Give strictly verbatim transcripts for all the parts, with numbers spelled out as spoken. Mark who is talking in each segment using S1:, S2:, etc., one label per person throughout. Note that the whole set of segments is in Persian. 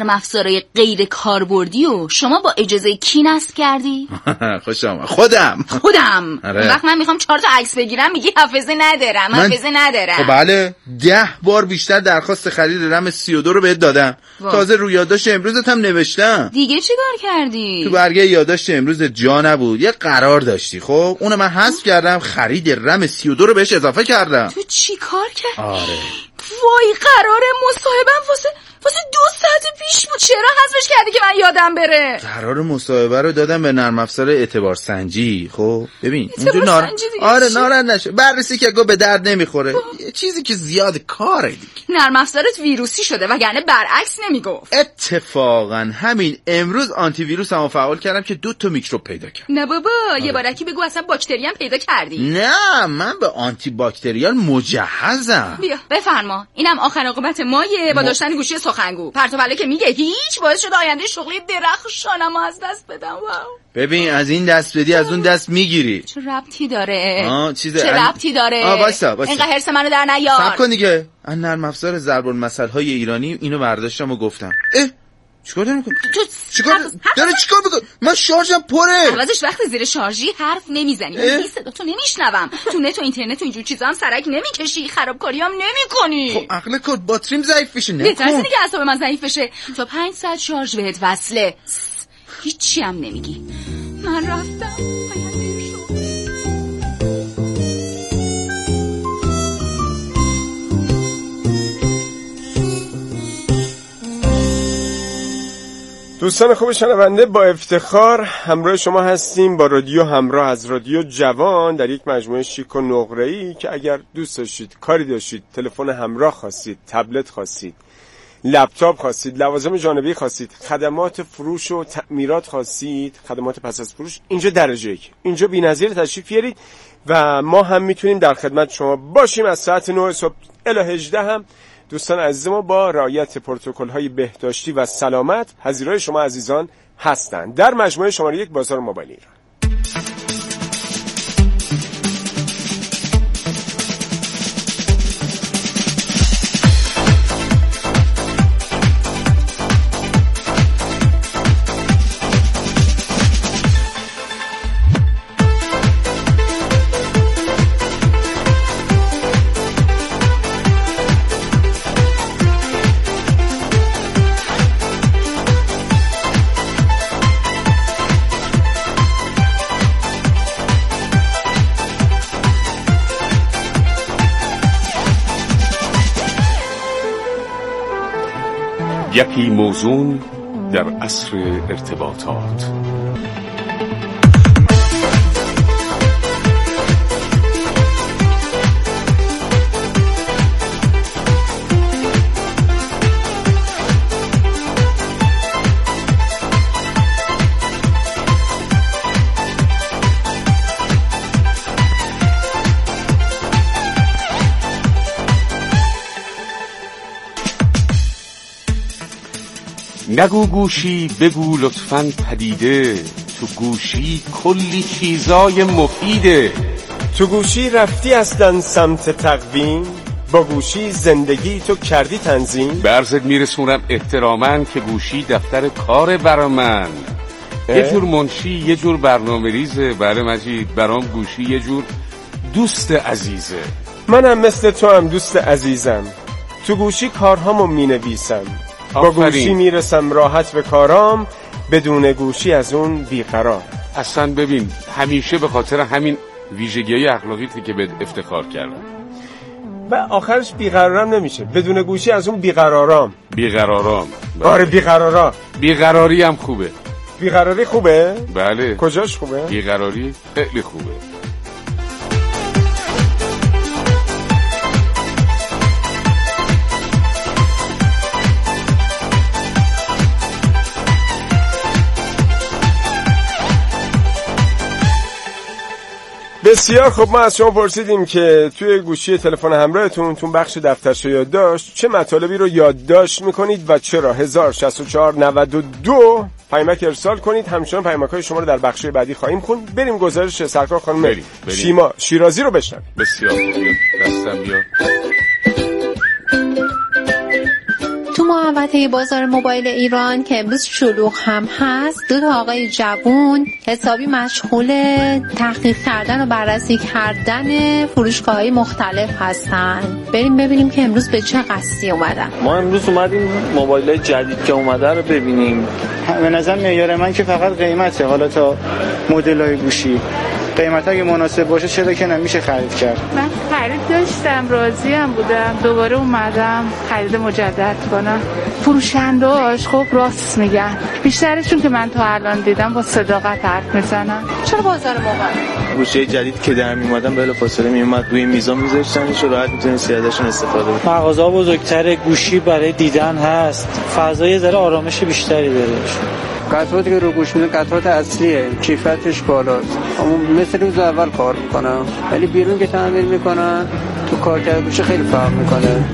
S1: نرم افزارهای غیر کاربردی و شما با اجازه کی نصب کردی؟
S2: خوش آمد. خودم
S1: خودم
S2: آره.
S1: وقت من میخوام چهار تا عکس بگیرم میگی حافظه ندارم من... حافظه ندارم.
S2: خب بله ده بار بیشتر درخواست خرید رم سی و دو رو بهت دادم وا. تازه روی یادداشت امروزت هم نوشتم.
S1: دیگه چی کار کردی؟
S2: تو برگه یادداشت امروز جا نبود یه قرار داشتی خب اونو من حذف کردم خرید رم سی و دو رو بهش اضافه کردم.
S1: تو چی کار کردی؟
S2: آره
S1: وای قرار مصاحبم واسه واسه دو ساعت پیش بود چرا حذفش کردی که من یادم بره؟
S2: قرار مصاحبه رو دادم به نرم افزار اعتبار سنجی. خب ببین
S1: اعتبار
S2: نار...
S1: سنجی
S2: آره ناراحت نشه بررسی که گو به درد نمیخوره یه چیزی که زیاد کاره دیگه.
S1: نرم افزارت ویروسی شده وگرنه برعکس نمیگفت.
S2: اتفاقا همین امروز آنتی ویروس هم فعال کردم که دو تا میکروب پیدا کرد.
S1: نه بابا آره. یه بارکی بگو اصلا باکتری هم پیدا کردی.
S2: نه من به آنتی باکتریال مجهزم.
S1: بیا بفرما اینم آخر عاقبت مایه با داشتن گوشی سخنگو پرت و پله که میگه هیچ باعث شده آینده شغلی درخشانمو از دست بدم. واو
S2: ببین از این دست بدی از اون دست میگیری.
S1: چه ربطی داره؟
S2: آه چیز
S1: چه ربطی داره؟
S2: آ وایسا وایسا
S1: اینقدر حرص منو در نیار.
S2: صبر کن دیگه. ان نرم افزار ضرب المثل های ایرانی اینو برداشتم و گفتم اه چیکار داری میکنی؟ چیکار داری چیکار میکنی؟ من شارژم پره.
S1: عوضش وقتی زیر شارژی حرف نمیزنی من صدا تو نمیشنوم. تو نت و اینترنت و اینجور چیزا هم سرک نمیکشی خرابکاری هم نمیکنی.
S2: خب عقل کد باتریم ضعیف بشه نه
S1: بهتره دیگه اعصاب من ضعیف بشه. تا پنج ساعت شارژ بهت وصله هیچی هم نمیگی. من رفتم
S3: دوستان خوب شنونده با افتخار همراه شما هستیم با رادیو همراه از رادیو جوان در یک مجموعه شیک و نقره‌ای که اگر دوست داشتید کاری داشتید تلفن همراه خواستید تبلت خواستید لپتاپ خواستید لوازم جانبی خواستید خدمات فروش و تعمیرات خواستید خدمات پس از فروش اینجا درجه یک اینجا بی‌نظیر تشریف بیارید و ما هم میتونیم در خدمت شما باشیم از ساعت نه صبح الی هجده هم دوستان عزیز ما با رعایت پروتکل‌های بهداشتی و سلامت حاضرای شما عزیزان هستند در مجموعه شماره یک بازار موبایل ایران.
S4: یکی موزون در عصر ارتباطات. نگو گوشی بگو لطفاً پدیده تو گوشی کلی چیزای مفیده.
S3: تو گوشی رفتی اصلا سمت تقویم با گوشی زندگی تو کردی تنظیم.
S4: برزت میرسونم احتراماً که گوشی دفتر کار برا من یه جور منشی یه جور برنامه ریزه. بله مجید برام گوشی یه جور دوست عزیزه.
S3: منم مثل تو هم دوست عزیزم تو گوشی کارهامو مینویسم با گوشی میرسم راحت به کارام بدون گوشی از اون بیقرار.
S4: اصلا ببین همیشه به خاطر همین ویژگی‌های اخلاقیتی که بهت افتخار کردم
S3: و آخرش بیقرارم نمیشه بدون گوشی از اون بیقرارام.
S4: بیقرارام
S3: آره بیقرارا.
S4: بیقراری هم خوبه.
S3: بیقراری خوبه؟
S4: بله.
S3: کجاش خوبه؟
S4: بیقراری خیلی خوبه.
S3: بسیار خب ما از شما پرسیدیم که توی گوشی تلفن همراهتون تو بخش دفترچه یادداشت چه مطالبی رو یادداشت میکنید و چرا. هزار و شصت و چهار نود و دو پیامک ارسال کنید. همچنان پیامک‌های شما رو در بخش بعدی خواهیم خوند. بریم گزارش سرکار خانم بریم. بریم. شیما شیرازی رو بشنویم.
S4: بسیار خوب دستم بیار.
S5: تو محوطه بازار موبایل ایران که امروز شلوغ هم هست، دو تا آقای جوون حسابی مشغول تحقیق کردن و بررسی کردن فروشگاه‌های مختلف هستن. بریم ببینیم که امروز به چه قصدی اومدن.
S6: ما امروز اومدیم موبایل‌های جدید که اومده رو ببینیم.
S7: به نظر معیار من که فقط قیمته، حالا تا مدل‌های گوشی قیمت اگه مناسب باشه چرا که نمیشه خرید کرد.
S8: من خرید داشتم، راضی هم بودم، دوباره اومدم خرید مجدد کنم. فروشنده‌اش خب راست میگن، بیشترشون که من تا الان دیدم با صداقت حرف میزنن.
S5: چرا بازار موبایل
S6: گوشی جدید که در میومدن بلافاصله میومد روی میزان میذاشتنش و راحت میتونید ازشون استفاده کنید.
S9: مغازه‌ها بزرگتر، گوشی برای دیدن هست، فضای ذره آرامش بیشتری داره.
S10: قطعاتی که رو گوش میدن قطعات اصلیه، کیفیتش بالاست، اما مثل روز اول کار میکنن، ولی بیرون که تعمیر میکنن تو کارکرد گوشی خیلی فرق میکنه.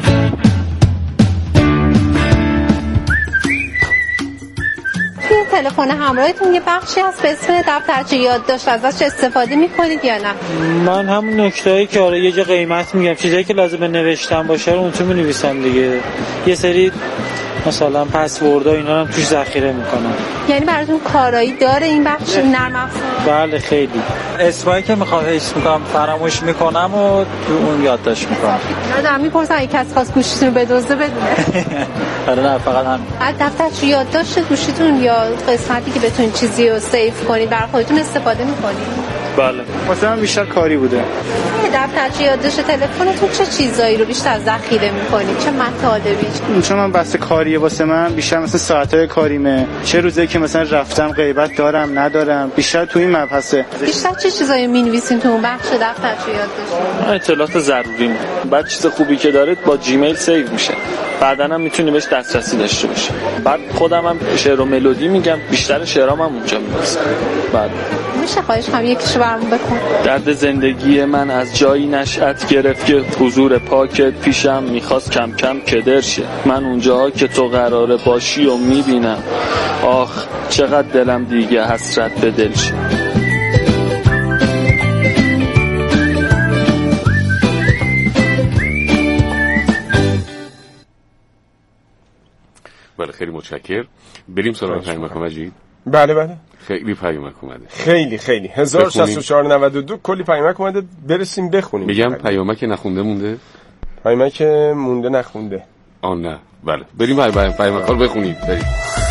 S5: توی تلفن همراهتون یه بخشی هست به اسم دفترچه یادداشت، ازش استفاده میکنید یا نه؟
S9: من همون نکتهایی که آره یه جا قیمت میگم، چیزایی که لازمه نوشتم باشه رو اون تو می‌نویسم دیگه. یه سری مثلا پسوردها اینا هم توش ذخیره میکنم.
S5: یعنی براتون کارایی داره این بخش نرم افزار؟
S9: بله خیلی. اسمایی که میخوام حس میکنم فراموش میکنم و تو اون یادداشت میکنم.
S5: نه دارم میپرسم اگه کسی خواست گوشیتون رو بدزده بدونه.
S9: آره نه فقط همین.
S5: از دفترچه یادداشت گوشیتون یا قسمتی که بتونید چیزی رو سیو کنید برای خودتون استفاده میکنید؟
S6: بله.
S7: واسه من بیشتر کاری بوده.
S5: دفترچه یادداشت تلفنتون چه چیزایی رو بیشتر ذخیره میکنید؟ چه مطالبی؟
S7: چون من بحث کاریه واسه من بیشتر مثلا ساعت‌های کاریمه، چه روزایی که مثلا رفتم غیبت دارم ندارم، بیشتر تو این مبحثه.
S5: بیشتر چه چیزایی می‌نویسین تو اون بخش دفترچه یادداشت؟
S6: اطلاعات ضروری. بعد چیز خوبی که داره با جیمیل سیو میشه، بعداً هم میتونی بهش دسترسی داشته باشی. بعد خودم هم شعر و ملودی میگم، بیشتر شعرام هم اونجا می‌نویسم. بعد
S5: میشه خواهش کنم یکیشو برامون بخون؟
S6: درد زندگی من از جایی نشأت گرفت که حضور پاکت پیشم میخواست کم کم کدر شه. من اونجاها که تو قراره باشی و میبینم، آخ چقدر دلم دیگه حسرت به دل شه.
S4: بله خیلی متشکر. بریم سراغ پیامک مجید.
S3: بله بله
S4: خیلی پیامک اومده،
S3: خیلی خیلی هزار و شصت و چهار نود و دو کلی پیامک اومده، برسیم بخونیم.
S4: میگم پیامک نخونده مونده،
S3: پیامک مونده نخونده.
S4: آن نه بله بریم پیامک ها رو بخونید. بریم.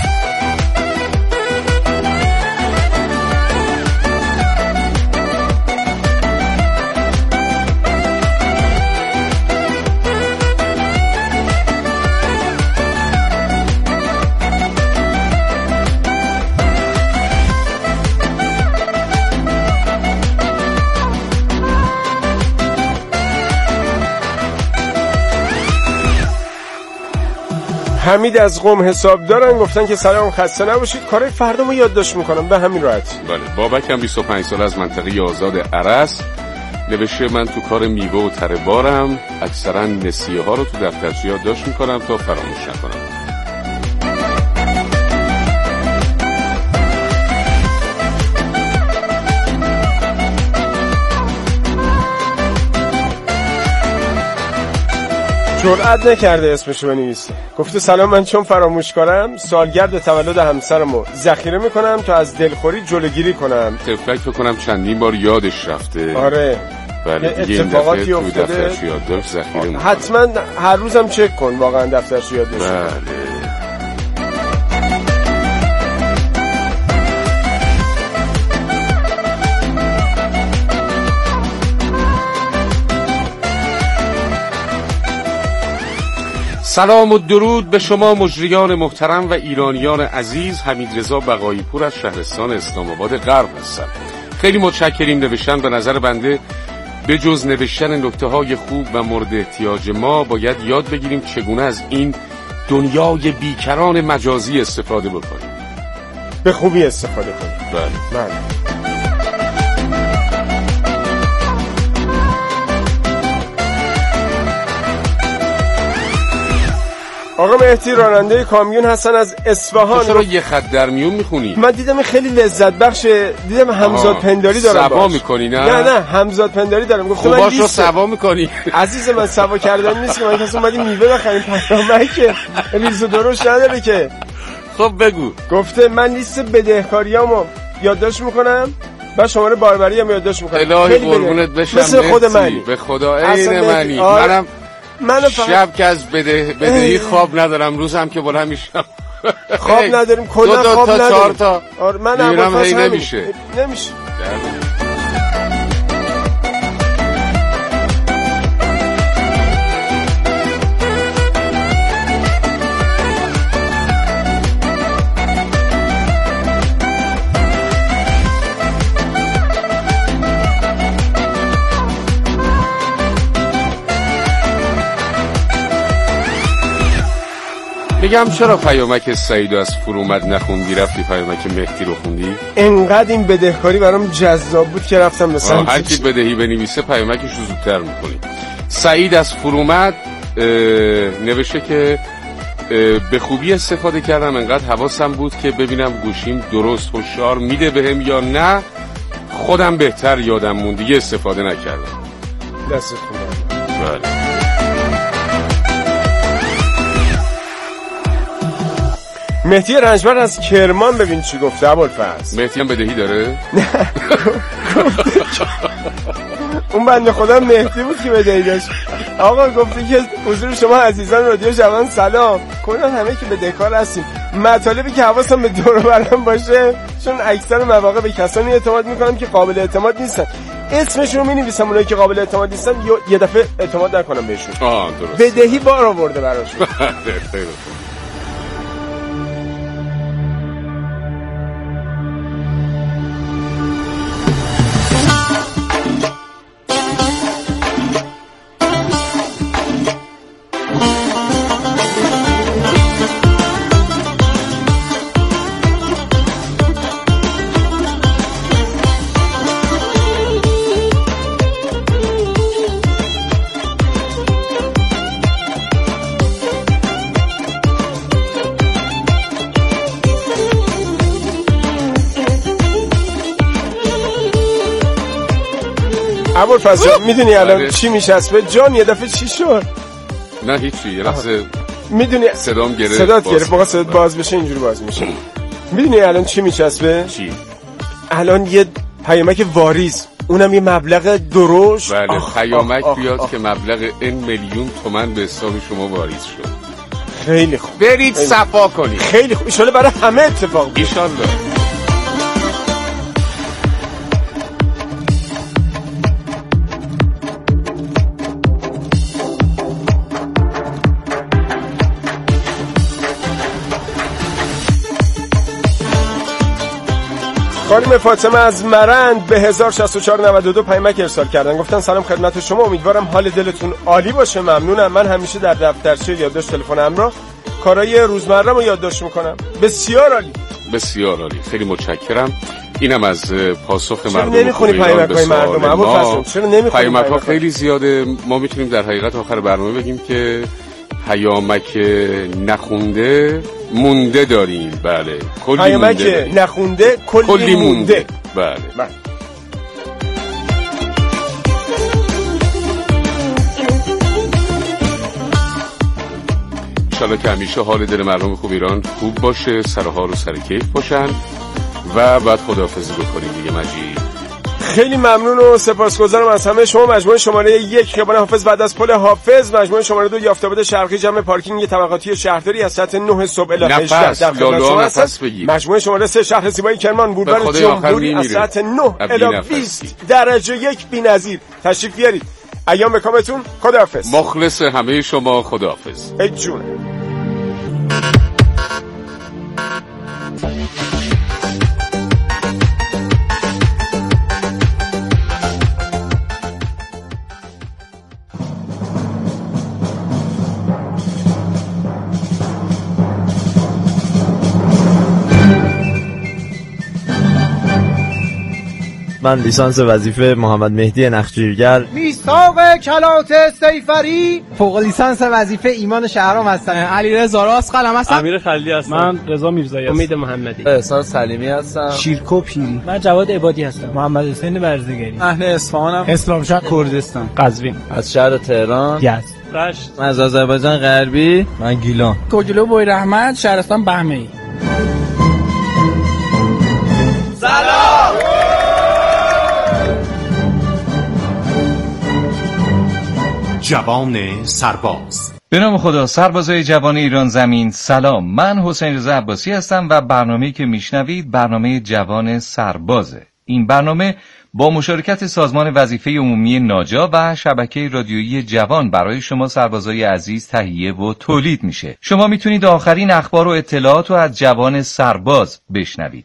S3: حمید از قم حساب دارن، گفتن که سلام خسته نباشید، کارهای فردامو یادداشت میکنم به همین راحتی.
S4: بله بابک هم بیست و پنج سال از منطقه آزاد عرس نوشته من تو کار میوه و تره بارم، اکثرا نسیه ها رو تو دفترچه یادداشت میکنم تا فراموش نکنم.
S3: جرئت نکرده اسمشو بنویسه، گفته سلام من چون فراموش کارم سالگرد تولد همسرمو ذخیره میکنم تا از دلخوری جلوگیری کنم.
S4: فکر کنم چندین بار یادش رفته.
S3: آره
S4: بله
S3: اتفاقاتی افتاده
S4: یادداشت ذخیره میکنم.
S3: حتما هر روزم چک کن واقعا دفترش یادداشت.
S4: بله سلام و درود به شما مجریان محترم و ایرانیان عزیز. حمید رضا بقایی پور از شهرستان اسلام آباد غرب هستم. خیلی متشکریم. نوشتن به نظر بنده به جز نوشتن نکته های خوب و مورد احتیاج ما باید یاد بگیریم چگونه از این دنیای بیکران مجازی استفاده بکنیم.
S3: به خوبی استفاده کنیم.
S4: بله
S3: بله. آقا مهدی راننده کامیون هستن از اصفهان.
S4: چرا یه خط در میون میخونی؟
S3: من دیدم خیلی لذت بخشه، دیدم همزاد پنداری دارم.
S4: سوا میکنی نه؟
S3: نه نه همزاد پنداری دارم. گفتم
S4: من لیست رو سوا میکنی.
S3: عزیز من سوا کردن نیست که من کسی اومدیم میوه بخریم پیامک که ریز و درشت نداره که.
S4: خب بگو.
S3: گفته من لیست بدهکاریامو یادداشت میکنم و شماره باربری هم یادداشت میکنم.
S4: الهی قربونت بشم.
S3: مثل خود منی.
S4: به خدا عین منی. منم
S3: منو
S4: شب که از بده بدهی خواب ندارم، روزم که بلند میشم
S3: خواب نداریم، کلا خواب نداریم.
S4: چهار تا
S3: آره من هم
S4: هی نمیشه
S3: نمیشه
S4: میگم چرا پیامک سعیدو از فرومد نخوندی رفتی پیامک مهدی رو خوندی؟
S3: انقدر این بدهکاری برام جذاب بود که رفتم مثلا
S4: هر کی بدهی بنویسه پیامکش رو زودتر میکنی. سعید از فرومد نوشته که به خوبی استفاده کردم، انقدر حواسم بود که ببینم گوشیم درست هشدار میده بهم یا نه، خودم بهتر یادم موند دیگه استفاده نکردم.
S3: دست خوبه.
S4: بله.
S3: مهدی رنجبر از کرمان ببین چی گفته ابوالفضل.
S4: مهدی هم بدهی داره؟
S3: اون بنده خدا مهدی بود که بدهی داشت. آقا گفته که حضور شما عزیزان رادیو جوان سلام. کلا همه که بدهکار هستیم. مطالبی که حواسم به دور و برم باشه، چون اکثر مواقع به کسانی اعتماد میکنم که قابل اعتماد نیستن. اسمشون رو می‌نویسم، اونایی که قابل اعتماد نیستن یه دفعه اعتماد نکنم بهشون.
S4: آه درست.
S3: بدهی بار آورده براشون.
S4: خیلی
S3: ابوالفضل میدونی الان چی میشسبه جان؟ یه دفعه چی شد؟
S4: نه هیچی، یه لحظه
S3: میدونی
S4: صدام گرفت.
S3: صدات گرفت، موقع صدات باز بشه اینجوری باز میشه. میدونی الان چی میشسبه؟
S4: چی؟
S3: الان یه پیامک واریز، اونم یه مبلغ دروش.
S4: بله پیامک بیاد آخ که مبلغ این میلیون تومان به حساب شما واریز شد.
S3: خیلی خوب،
S4: برید صفا کنید.
S3: خیلی خوب، ان شاء الله برای همه اتفاق بیفته.
S4: ان شاء الله.
S3: خانم فاطمه از مرند به هزار و شصت و چهار نود و دو پیامک ارسال کردن. گفتن سلام خدمت شما، امیدوارم حال دلتون عالی باشه. ممنونم. من همیشه در دفترچه یادداشت تلفن همراه کارهای روزمره‌مو یادداشت میکنم. بسیار عالی،
S4: بسیار عالی، خیلی متشکرم. اینم از پاسخ مردم.
S3: چرا نمیخونی پیامک‌های مردم ابوالفضل؟ چرا نمیخونی
S4: پیامک‌ها؟ خیلی زیاده. ما میتونیم در حقیقت آخر برنامه بگیم که پیامک نخونده مونده داریم. بله کلی
S3: پیامک نخونده کلی, کلی مونده. مونده
S4: بله, بله. انشالله که همیشه حال دل مردم خوب ایران خوب باشه، سرحال و سر کیف باشن و بعد خداحافظی بکنیم دیگه. مجید
S3: خیلی ممنون و سپاسگزارم از همه شما. مجموعه شماره یک خیابان حافظ بعد از پل حافظ، مجموعه شماره دو یافته‌آباد شرقی جمع پارکینگ طبقاتی شهرداری از ساعت نه صبح الی هجده در خدمت شما هستم. مجموعه شماره سه شهر زیبای کرمان بولوار جمهوری از ساعت نه الی بیست درجه یک بی‌نظیر. تشریف بیارید. ایام به کامتون. خداحافظ.
S4: مخلص همه شما. خداحافظ.
S3: ای جون.
S11: من لیسانس وظیفه محمد مهدی نخجیرگر.
S12: میثاق کلات سیفری.
S13: فوق لیسانس وظیفه ایمان شهرام هستم.
S14: علیرضا راست قلم هستم.
S15: امیر خلیلی هستم.
S16: من رضا میرزایی هستم.
S17: امید محمدی.
S18: احسان سلیمی هستم.
S19: شیرکو پیری.
S20: من جواد عبادی هستم.
S21: محمد حسین برزگری.
S22: اهل اصفهانم.
S23: اسلام شهر کردستان.
S24: قزوین. از شهر تهران.
S25: یزد.
S26: رشت. من از آذربایجان غربی.
S27: من گیلان.
S28: کوجلو بویراحمد، شهرستان بهمه‌ای.
S29: سلام.
S30: جوان سرباز.
S31: به نام خدا. سربازای جوان ایران زمین سلام. من حسین رضا عباسی هستم و برنامه‌ای که میشنوید برنامه جوان سربازه. این برنامه با مشارکت سازمان وظیفه عمومی ناجا و شبکه رادیویی جوان برای شما سربازای عزیز تهیه و تولید میشه. شما میتونید آخرین اخبار و اطلاعات رو از جوان سرباز بشنوید.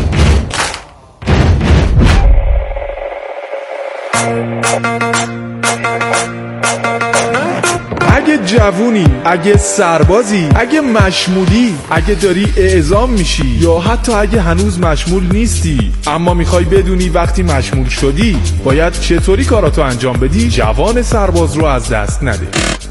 S32: اگه جوونی، اگه سربازی، اگه مشمولی، اگه داری اعزام میشی یا حتی اگه هنوز مشمول نیستی اما میخوای بدونی وقتی مشمول شدی باید چطوری کاراتو انجام بدی، جوان سرباز رو از دست نده.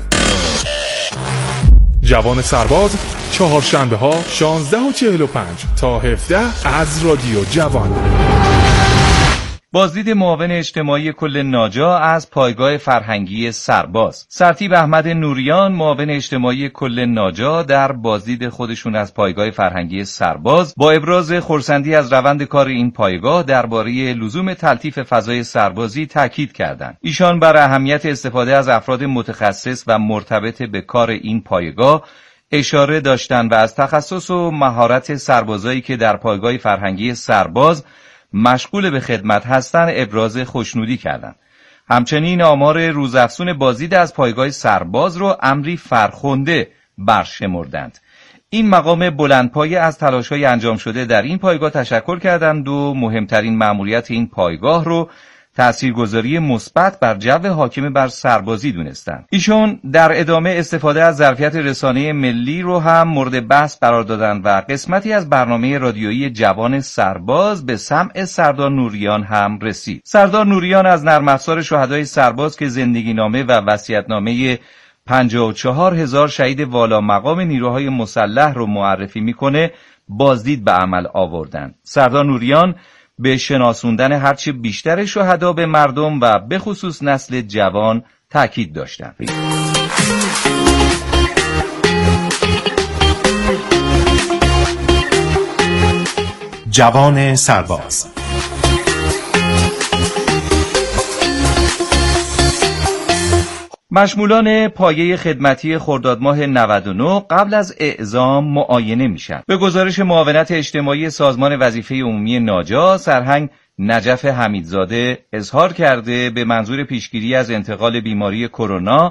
S32: جوان سرباز چهارشنبه ها شانزده و چهل و پنج تا هفده از رادیو جوان.
S31: بازدید معاون اجتماعی کل ناجا از پایگاه فرهنگی سرباز. سرتیپ احمد نوریان معاون اجتماعی کل ناجا در بازدید خودشون از پایگاه فرهنگی سرباز با ابراز خرسندی از روند کار این پایگاه درباره لزوم تلطیف فضای سربازی تاکید کردند. ایشان بر اهمیت استفاده از افراد متخصص و مرتبط به کار این پایگاه اشاره داشتند و از تخصص و مهارت سربازایی که در پایگاه فرهنگی سرباز مشغول به خدمت هستند ابراز خوشنودی کردند. همچنین آمار روزافزون بازدید از پایگاه سرباز رو امری فرخنده برشمردند. این مقام بلندپایه از تلاش‌های انجام شده در این پایگاه تشکر کردند و مهمترین مأموریت این پایگاه رو تاثیرگذاری مثبت بر جو حاکم بر سربازی دونستند. ایشون در ادامه استفاده از ظرفیت رسانه ملی رو هم مورد بحث قرار دادند و قسمتی از برنامه رادیویی جوان سرباز به سمع سردار نوریان هم رسید. سردار نوریان از نرم افزار شهدای سرباز که زندگی نامه و وصیت‌نامه پنجاه و چهار هزار شهید والا مقام نیروهای مسلح رو معرفی میکنه بازدید به عمل آوردند. سردار نوریان به شناسوندن هرچه بیشتر شهدا به مردم و به خصوص نسل جوان تاکید داشتند.
S29: جوان سرباز.
S31: مشمولان پایه خدمتی خرداد ماه نود و نه قبل از اعزام معاینه میشن. به گزارش معاونت اجتماعی سازمان وظیفه عمومی ناجا، سرهنگ نجف حمیدزاده اظهار کرده به منظور پیشگیری از انتقال بیماری کرونا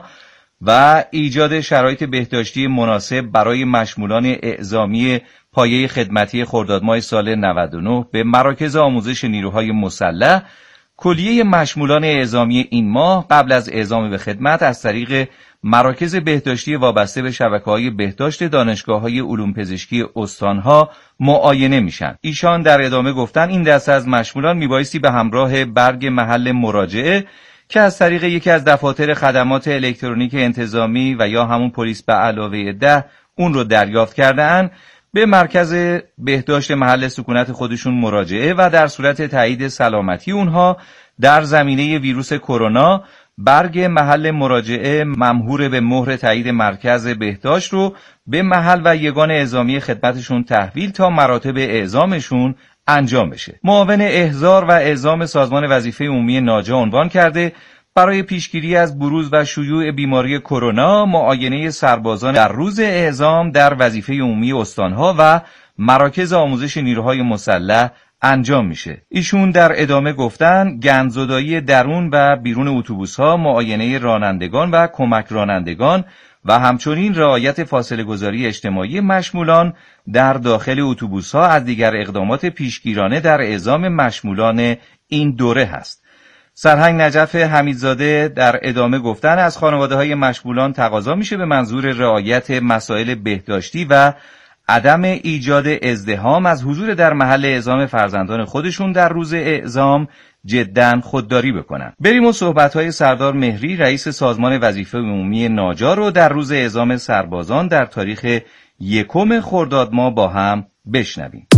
S31: و ایجاد شرایط بهداشتی مناسب برای مشمولان اعزامی پایه خدمتی خرداد ماه سال نود و نه به مراکز آموزش نیروهای مسلح، کلیه مشمولان اعزامی این ماه قبل از اعزام به خدمت از طریق مراکز بهداشتی وابسته به شبکه‌های بهداشت دانشگاه‌های علوم پزشکی استان‌ها معاینه میشن. ایشان در ادامه گفتن این دسته از مشمولان میبایستی به همراه برگ محل مراجعه که از طریق یکی از دفاتر خدمات الکترونیک انتظامی و یا همون پلیس به علاوه ده اون رو دریافت کرده‌اند به مرکز بهداشت محل سکونت خودشون مراجعه و در صورت تایید سلامتی اونها در زمینه ویروس کرونا برگ محل مراجعه ممهور به مهر تایید مرکز بهداشت رو به محل و یگان اعزامی خدمتشون تحویل تا مراتب اعزامشون انجام بشه. معاون احضار و اعزام سازمان وظیفه عمومی ناجا عنوان کرده برای پیشگیری از بروز و شیوع بیماری کرونا معاینه سربازان در روز اعزام در وظیفه عمومی استانها و مراکز آموزش نیروهای مسلح انجام میشه. ایشون در ادامه گفتن گندزدایی درون و بیرون اتوبوس‌ها، معاینه رانندگان و کمک رانندگان و همچنین رعایت فاصله گذاری اجتماعی مشمولان در داخل اتوبوس‌ها از دیگر اقدامات پیشگیرانه در اعزام مشمولان این دوره هست. سرهنگ نجف حمیدزاده در ادامه گفتن از خانواده‌های مشمولان تقاضا میشه به منظور رعایت مسائل بهداشتی و عدم ایجاد ازدحام از حضور در محل اعزام فرزندان خودشون در روز اعزام جداً خودداری بکنن. بریم و صحبت‌های سردار مهری رئیس سازمان وظیفه عمومی ناجا رو در روز اعزام سربازان در تاریخ یکم خرداد ماه با هم بشنویم.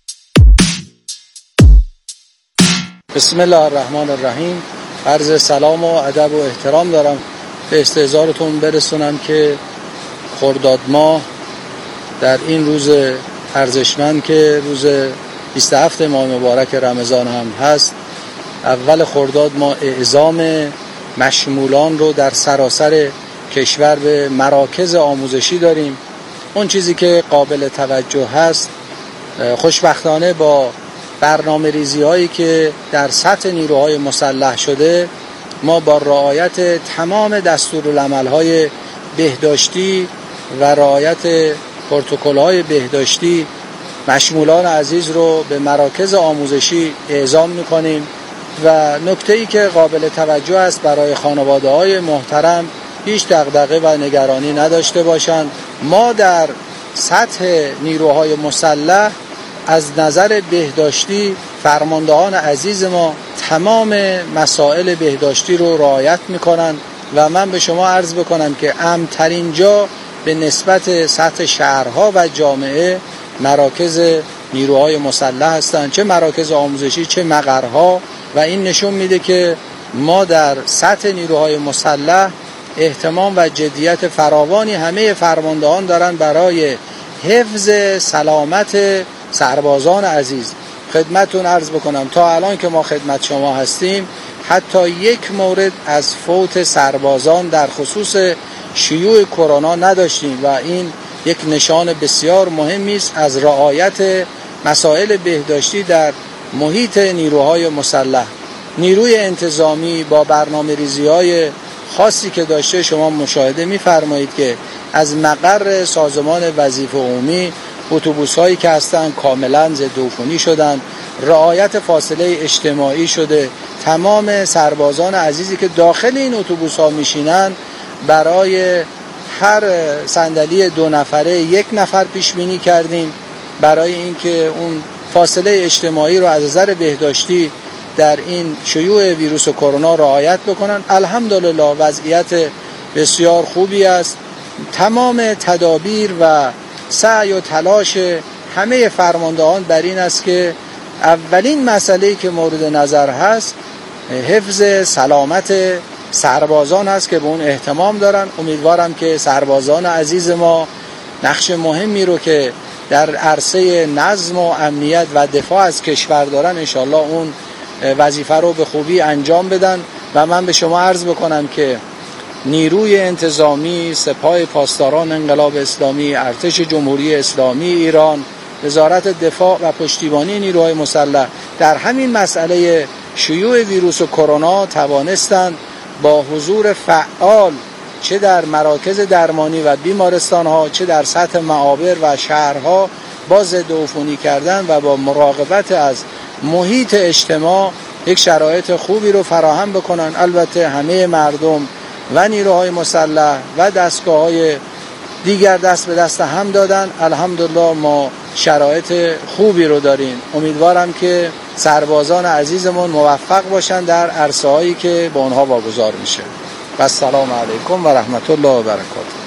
S14: بسم الله الرحمن الرحیم. عرض سلام و ادب و احترام دارم به استحضارتون برسونم که خرداد ماه در این روز ارزشمند که روز بیست و هفت ماه مبارک رمضان هم هست، اول خرداد ما اعزام مشمولان رو در سراسر کشور به مراکز آموزشی داریم. اون چیزی که قابل توجه هست، خوشبختانه با برنامه ریزی هایی که در سطح نیروهای مسلح شده، ما با رعایت تمام دستورالعمل های بهداشتی و رعایت پروتکل های بهداشتی مشمولان عزیز رو به مراکز آموزشی اعزام میکنیم. و نکته‌ای که قابل توجه است برای خانواده های محترم، هیچ دغدغه و نگرانی نداشته باشند. ما در سطح نیروهای مسلح از نظر بهداشتی فرماندهان عزیز ما تمام مسائل بهداشتی رو رعایت میکنن و من به شما عرض بکنم که امن‌ترین جا به نسبت سطح شهرها و جامعه مراکز نیروهای مسلح هستند، چه مراکز آموزشی چه مقرها. و این نشون میده که ما در سطح نیروهای مسلح اهتمام و جدیت فراوانی همه فرماندهان دارن برای حفظ سلامت سربازان عزیز. خدمتتون عرض بکنم تا الان که ما خدمت شما هستیم حتی یک مورد از فوت سربازان در خصوص شیوع کرونا نداشتیم و این یک نشان بسیار مهمی است از رعایت مسائل بهداشتی در محیط نیروهای مسلح. نیروی انتظامی با برنامه ریزی های خاصی که داشته، شما مشاهده می‌فرمایید که از مقر سازمان وظیفه عمومی اتوبوس هایی که هستن کاملا ضد عفونی شدن، رعایت فاصله اجتماعی شده. تمام سربازان عزیزی که داخل این اتوبوس ها میشینن برای هر صندلی دو نفره یک نفر پیش بینی کردیم برای اینکه اون فاصله اجتماعی رو از نظر بهداشتی در این شیوع ویروس کرونا رعایت بکنن. الحمدلله وضعیت بسیار خوبی است. تمام تدابیر و سعی و تلاش همه فرماندهان بر این است که اولین مسئله‌ای که مورد نظر هست حفظ سلامت سربازان است که به اون اهتمام دارن. امیدوارم که سربازان عزیز ما نقش مهمی رو که در عرصه نظم و امنیت و دفاع از کشور دارن انشالله اون وظیفه رو به خوبی انجام بدن. و من به شما عرض بکنم که نیروی انتظامی، سپاه پاسداران انقلاب اسلامی، ارتش جمهوری اسلامی ایران، وزارت دفاع و پشتیبانی نیروهای مسلح در همین مسئله شیوع ویروس کرونا توانستند با حضور فعال چه در مراکز درمانی و بیمارستان ها چه در سطح معابر و شهرها با ضد عفونی کردن و با مراقبت از محیط اجتماع یک شرایط خوبی رو فراهم بکنن. البته همه مردم و نیروهای مسلح و دستگاه‌های دیگر دست به دست هم دادن. الحمدلله ما شرایط خوبی رو داریم. امیدوارم که سربازان عزیزمون موفق باشن در عرصه‌هایی که به اونها واگذار میشه. و السلام علیکم و رحمت الله و برکاته.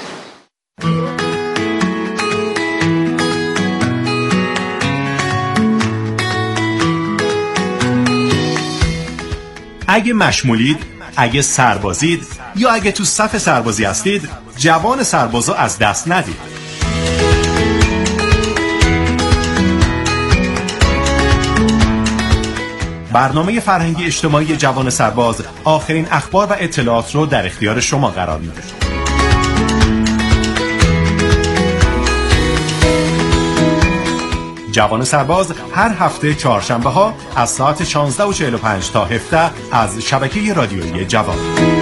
S15: اگه مشمولید، اگه سربازید یا اگه تو صف سربازی هستید، جوان سربازا از دست ندید. برنامه فرهنگی اجتماعی جوان سرباز آخرین اخبار و اطلاعات رو در اختیار شما قرار میده. جوان سرباز هر هفته چهارشنبه ها از ساعت شانزده و چهل و پنج تا هفده از شبکه رادیویی جوان.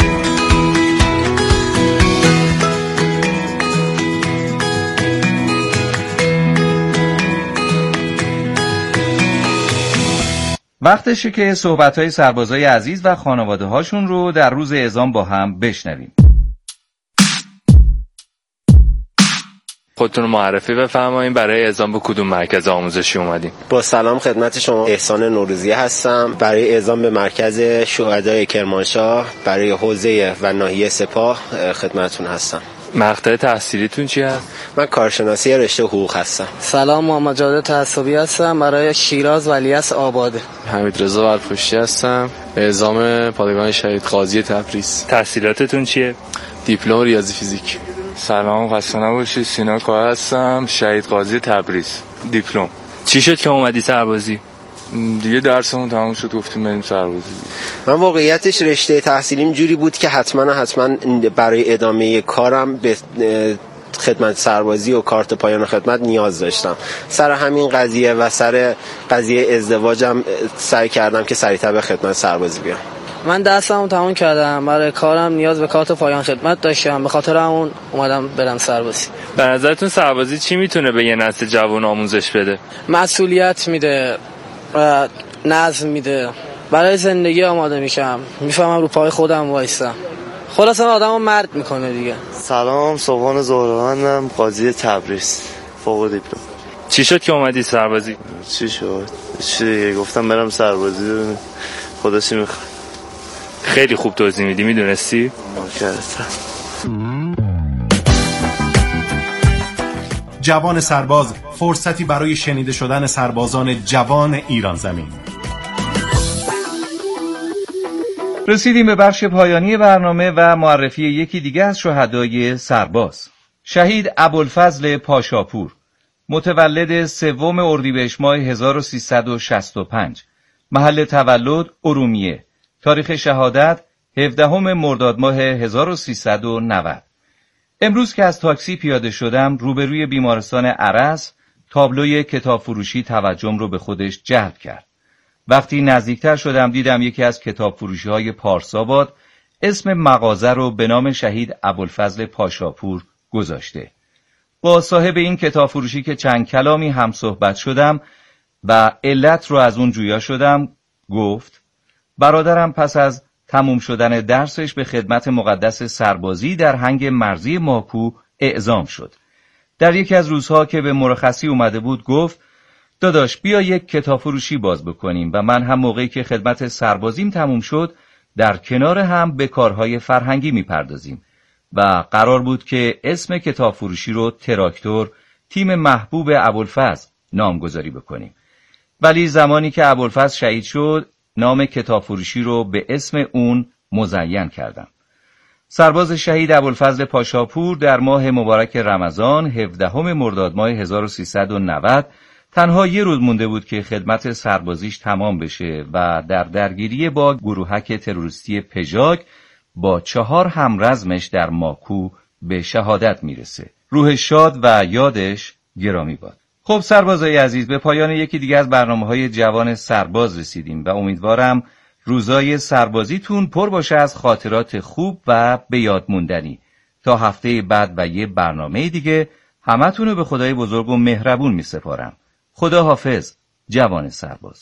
S31: وقتشه که صحبت‌های سربازای عزیز و خانواده هاشون رو در روز اعزام با هم بشنویم.
S2: خودتون رو معرفی بفرمایید. برای اعزام به کدوم مرکز آموزشی اومدین؟
S16: با سلام خدمت شما، احسان نوروزی هستم. برای اعزام به مرکز شهدای کرمانشاه برای حوزه و ناحیه سپاه خدمتتون هستم.
S2: مقطع تحصیلیتون چی هست؟
S16: من کارشناسی رشته حقوق هستم.
S17: سلام، محمد جواد تعصبی هستم. برای شیراز ولیعصر آباده.
S18: حمید رضا برپشتی هستم. اعزام پادگان شهید قاضی تبریز.
S2: تحصیلاتتون چیه؟
S18: دیپلم ریاضی فیزیک.
S19: سلام، خسته نباشید. سینا کاه هستم. شهید قاضی تبریز. دیپلم.
S2: چی شد که اومدی سربازی؟
S19: دیگه درسمون تموم شد گفتیم بریم سربازی.
S16: من واقعیتش رشته تحصیلیم جوری بود که حتما حتما برای ادامه کارم به خدمت سربازی و کارت پایان خدمت نیاز داشتم. سر همین قضیه و سر قضیه ازدواجم سعی کردم که سریعتر به خدمت سربازی بیام.
S17: من درسمو تموم کردم، برای کارم نیاز به کارت پایان خدمت داشتم، به خاطر اون اومدم برم سربازی.
S2: به نظرتون سربازی چی میتونه به یه نسل جوان آموزش بده؟
S17: مسئولیت میده، نظم میده، برای زندگی آماده میشم، میفهمم رو پای خودم وایستم. خلاصا آدمو مرد میکنه دیگه.
S20: سلام، صبحان زهرانم، قاضی تبریز، فوق دیپلم.
S2: چی شد که اومدی سربازی؟
S20: چی شد؟ چی دیگه، گفتم برم سربازی ببینم خدا چی میخواد.
S2: خیلی خوب توضیح میدی، میدونستی؟
S20: ماشاءالله.
S15: جوان سرباز، فرصتی برای شنیده شدن سربازان جوان ایران زمین.
S31: رسیدیم به بخش پایانی برنامه و معرفی یکی دیگه از شهدای سرباز. شهید ابوالفضل پاشاپور، متولد سوم اردیبهشت ماه هزار و سیصد و شصت و پنج، محل تولد ارومیه، تاریخ شهادت هفدهم مرداد ماه هزار و سیصد و نود. امروز که از تاکسی پیاده شدم روبروی بیمارستان ارس، تابلوی کتاب فروشی توجهم رو به خودش جلب کرد. وقتی نزدیکتر شدم دیدم یکی از کتاب فروشی های پارساباد اسم مغازه رو به نام شهید ابوالفضل پاشاپور گذاشته. با صاحب این کتاب فروشی که چند کلامی هم صحبت شدم و علت رو از اون جویا شدم، گفت برادرم پس از تموم شدن درسش به خدمت مقدس سربازی در هنگ مرزی ماکو اعزام شد. در یکی از روزها که به مرخصی اومده بود گفت داداش بیا یک کتاب فروشی باز بکنیم و من هم موقعی که خدمت سربازیم تموم شد در کنار هم به کارهای فرهنگی میپردازیم و قرار بود که اسم کتاب فروشی رو تراکتور تیم محبوب ابوالفضل نامگذاری بکنیم. ولی زمانی که ابوالفضل شهید شد نام کتاب فروشی رو به اسم اون مزین کردم. سرباز شهید ابوالفضل پاشاپور در ماه مبارک رمضان هفدهم مرداد ماه هزار و سیصد و نود تنها یه روز مونده بود که خدمت سربازیش تمام بشه و در درگیری با گروهک تروریستی پژاک با چهار همرزمش در ماکو به شهادت میرسه. روح شاد و یادش گرامی باد. خب سربازای عزیز، به پایان یکی دیگه از برنامه‌های جوان سرباز رسیدیم و امیدوارم روزای سربازیتون پر باشه از خاطرات خوب و به یاد موندنی. تا هفته بعد و یه برنامه دیگه همتون رو به خدای بزرگ و مهربون میسپارم. خدا حافظ جوان سرباز.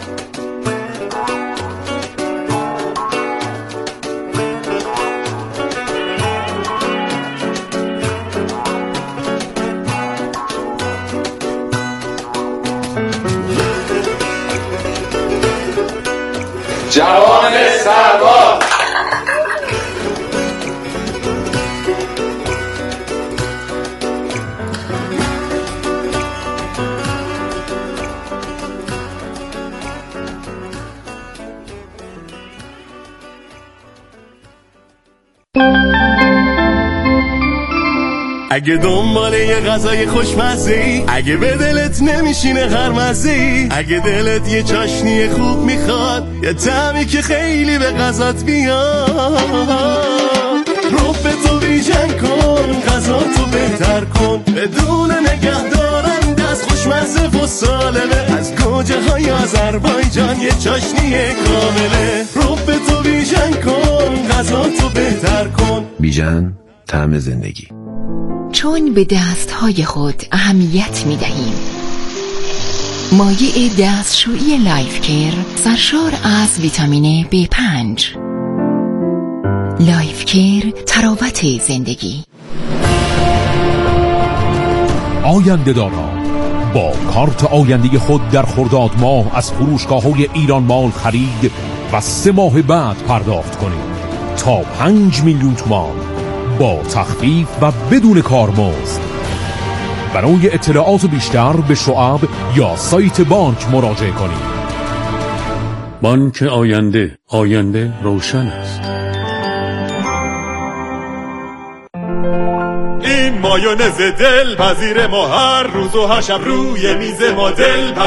S29: جوان سرباز.
S21: اگه دنبال یه غذای خوشمزه‌ای، اگه به دلت نمیشینه هر مزه‌ای، اگه دلت یه چاشنی خوب میخواد، یه طعمی که خیلی به غذات بیاد، رو به تو ویژن کن، غذا تو بهتر کن، بدون نگه دارن دست خوشمزه و سالمه، از گوجه های آذربایجان یه چاشنی کامله، رو به تو ویژن کن، غذا تو بهتر کن.
S22: بیژن، طعم زندگی.
S23: چون به دستهای خود اهمیت می دهیم. مایع دستشویی لایف کیر سرشار از ویتامین بی پنج. لایف کیر، تراوت زندگی.
S1: آینده دارا با کارت آینده خود در خرداد ماه از فروشگاه‌های ایران مال خرید و سه ماه بعد پرداخت کنید تا پنج میلیون تومان با تخفیف و بدون کارمزد. برای اطلاعات بیشتر به شعب یا سایت بانک مراجعه کنید.
S3: بانک آینده، آینده روشن است.
S4: این مایونز دل پذیر ما هر روز و هر شب روی میز ما دل